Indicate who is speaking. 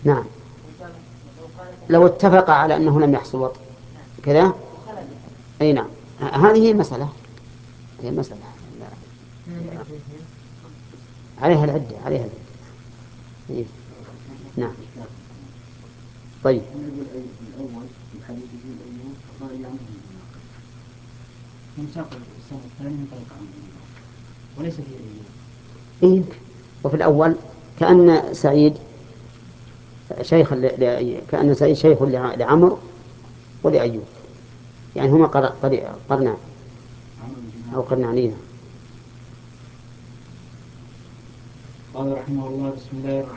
Speaker 1: نعم، لو اتفق على أنه لم يحصل وطء كذا. أي نعم، هذه هي المسألة، هي المسألة عليها العدة، عليها العدة. إيه. نعم. طيب.
Speaker 2: الأول في الحديث الأول فقال عنه ينساق السنة الثانية ينطلق عنه وليس في أيام.
Speaker 1: إيه. وفي الأول كأن سعيد كأن سعيد شيخ لعمرو ولأيوب، يعني هما قرنان أو قرنانين.
Speaker 2: قال رحمه الله: بسم الله الرحمن